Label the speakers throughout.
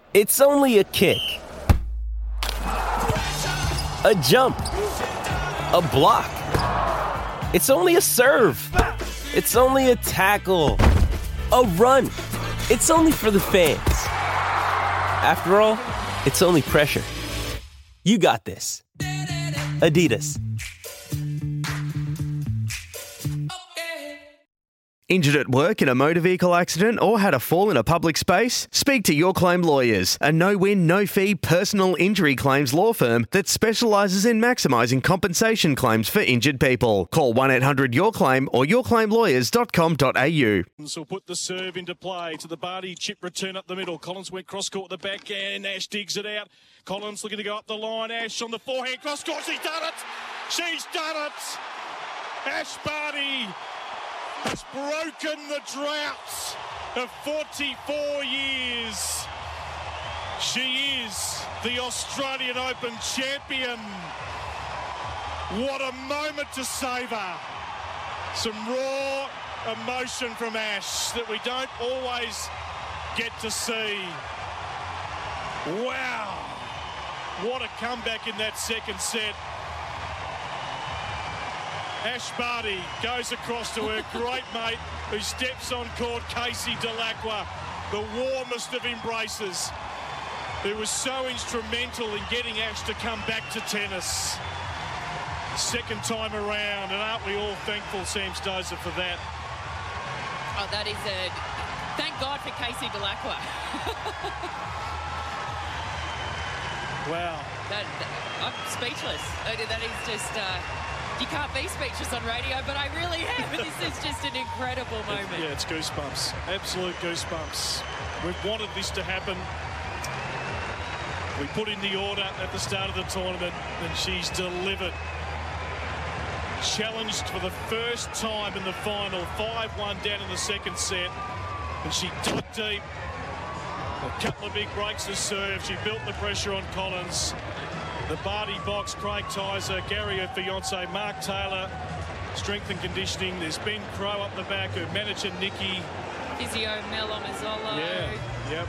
Speaker 1: It's only a kick, a jump, a block. It's only a serve. It's only a tackle, a run. It's only for the fans. After all, it's only pressure. You got this. Adidas.
Speaker 2: Injured at work in a motor vehicle accident or had a fall in a public space? Speak to Your Claim Lawyers, a no-win, no-fee personal injury claims law firm that specialises in maximising compensation claims for injured people. Call 1-800-YOUR-CLAIM or yourclaimlawyers.com.au.
Speaker 3: So put the serve into play to the Barty. Chip return up the middle. Collins went cross-court at the back and Ash digs it out. Collins looking to go up the line. Ash on the forehand cross-court. She's done it! She's done it! Ash Barty has broken the drought of 44 years. She is the Australian Open champion. What a moment to savour. Some raw emotion from Ash that we don't always get to see. Wow. What a comeback in that second set. Ash Barty goes across to her great mate who steps on court, Casey Dellacqua, the warmest of embraces, who was so instrumental in getting Ash to come back to tennis. Second time around, and aren't we all thankful, Sam Stozer, for that?
Speaker 4: Oh, that is a... Thank God for Casey Dellacqua.
Speaker 3: Wow.
Speaker 4: I'm speechless. That is just... You can't be speechless on radio, but I really am. This is just an incredible moment.
Speaker 3: Yeah, it's goosebumps. Absolute goosebumps. We've wanted this to happen. We put in the order at the start of the tournament, and she's delivered. Challenged for the first time in the final, 5-1 down in the second set, and she dug deep. A couple of big breaks to serve. She built the pressure on Collins. The Barty box, Craig Tyser, Gary, her fiance, Mark Taylor, strength and conditioning. There's Ben Crow up the back, her manager, Nikki.
Speaker 4: Physio, Mel Omazzolo.
Speaker 3: Yeah, yep.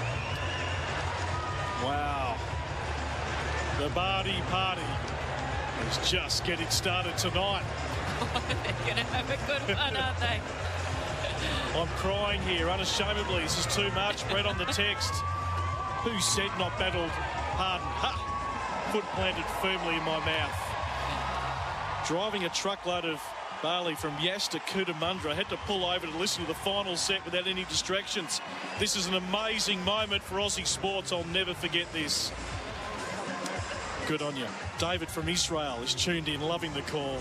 Speaker 3: Wow. The Barty party is just getting started tonight.
Speaker 4: They're going to have a good one, aren't they?
Speaker 3: I'm crying here, unashamedly. This is too much. Brett on the text. Who said not battled? Pardon. Ha! Foot planted firmly in my mouth. Driving a truckload of barley from Yass to Cootamundra. Had to pull over to listen to the final set without any distractions. This is an amazing moment for Aussie sports. I'll never forget this. Good on you. David from Israel is tuned in, loving the call.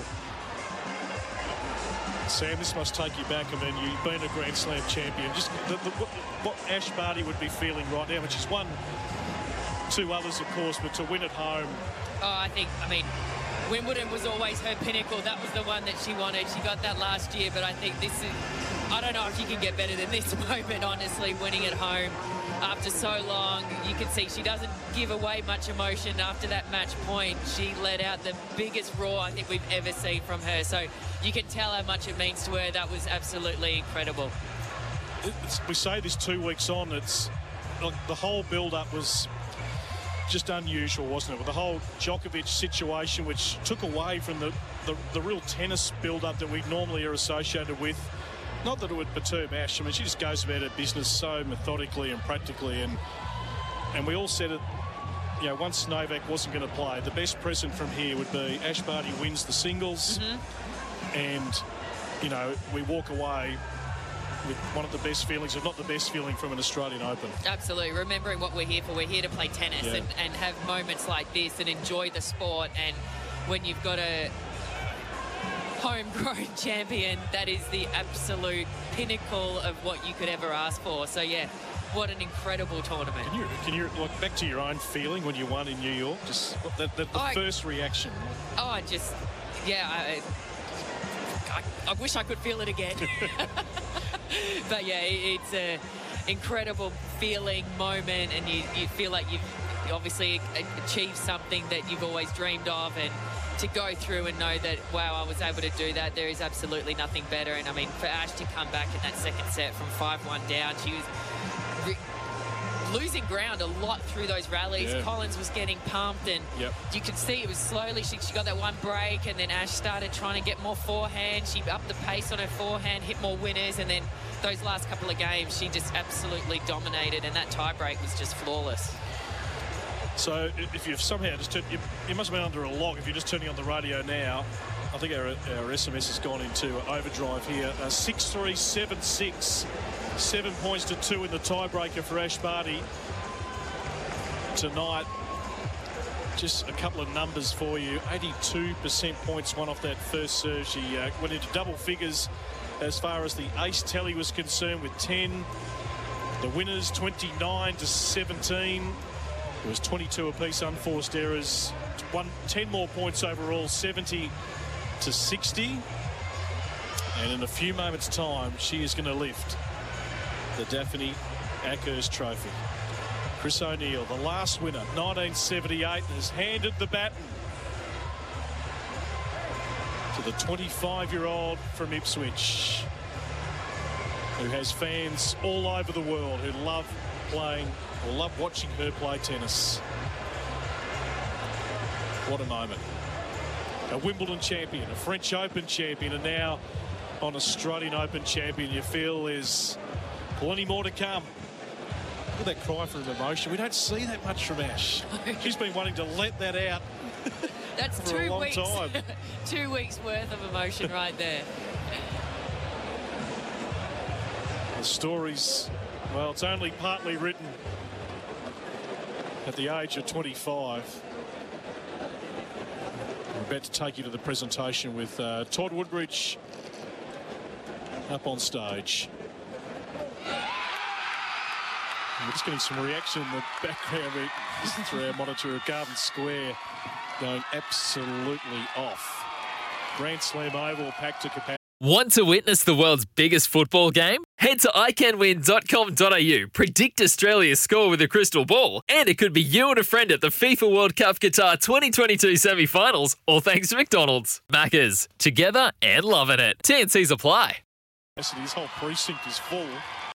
Speaker 3: Sam, this must take you back. I mean, you've been a Grand Slam champion. Just what Ash Barty would be feeling right now, and she's won two others, of course, but to win at home.
Speaker 4: Oh, I mean, Wimbledon was always her pinnacle. That was the one that she wanted. She got that last year, but I think this is... I don't know if you can get better than this moment, honestly, winning at home after so long. You can see she doesn't give away much emotion after that match point. She let out the biggest roar I think we've ever seen from her. So you can tell how much it means to her. That was absolutely incredible.
Speaker 3: We say this 2 weeks on. It's like the whole build-up was just unusual, wasn't it? With the whole Djokovic situation, which took away from the real tennis build-up that we normally are associated with. Not that it would perturb Ash. I mean, she just goes about her business so methodically and practically. And we all said it, you know, once Novak wasn't going to play, the best present from here would be Ash Barty wins the singles. And, you know, we walk away with one of the best feelings, if not the best feeling, from an Australian Open.
Speaker 4: Absolutely. Remembering what we're here for. We're here to play tennis and have moments like this and enjoy the sport. And when you've got a homegrown champion, that is the absolute pinnacle of what you could ever ask for. So, yeah, what an incredible tournament.
Speaker 3: Can you look back to your own feeling when you won in New York? Just the first reaction.
Speaker 4: I wish I could feel it again. But yeah, it's an incredible feeling, moment, and you feel like you've obviously achieved something that you've always dreamed of, and to go through and know that, wow, I was able to do that, there is absolutely nothing better. And I mean, for Ash to come back in that second set from 5-1 down, she was losing ground a lot through those rallies.
Speaker 3: Yeah.
Speaker 4: Collins was getting pumped, and you could see it was slowly. She got that one break, and then Ash started trying to get more forehand. She upped the pace on her forehand, hit more winners, and then those last couple of games, she just absolutely dominated, and that tie break was just flawless.
Speaker 3: So if you've somehow just turned, you must have been under a lock if you're just turning on the radio now. I think our SMS has gone into overdrive here. 6-3, 7-6. 7 points to 2 in the tiebreaker for Ash Barty tonight. Just a couple of numbers for you. 82% points won off that first serve. She went into double figures as far as the ace tally was concerned with 10. The winners 29-17. It was 22 apiece unforced errors. 10 more points overall, 70-60. And in a few moments' time, she is going to lift the Daphne Ackers Trophy. Chris O'Neill, the last winner, 1978, has handed the baton to the 25-year-old from Ipswich, who has fans all over the world who love playing or love watching her play tennis. What a moment. A Wimbledon champion, a French Open champion, and now an Australian Open champion. You feel there's plenty more to come. Look at that cry from emotion. We don't see that much from Ash. She's been wanting to let that out.
Speaker 4: That's
Speaker 3: for a long time.
Speaker 4: 2 weeks worth of emotion right there.
Speaker 3: The story's, well, it's only partly written at the age of 25. We're about to take you to the presentation with Todd Woodbridge up on stage. We're just getting some reaction in the background through our monitor of Garden Square going absolutely off. Grand Slam Oval packed to capacity.
Speaker 5: Want to witness the world's biggest football game? Head to iCanWin.com.au, predict Australia's score with a crystal ball, and it could be you and a friend at the FIFA World Cup Qatar 2022 semi-finals, all thanks to McDonald's. Maccas, together and loving it. TNCs apply.
Speaker 3: His whole precinct is full.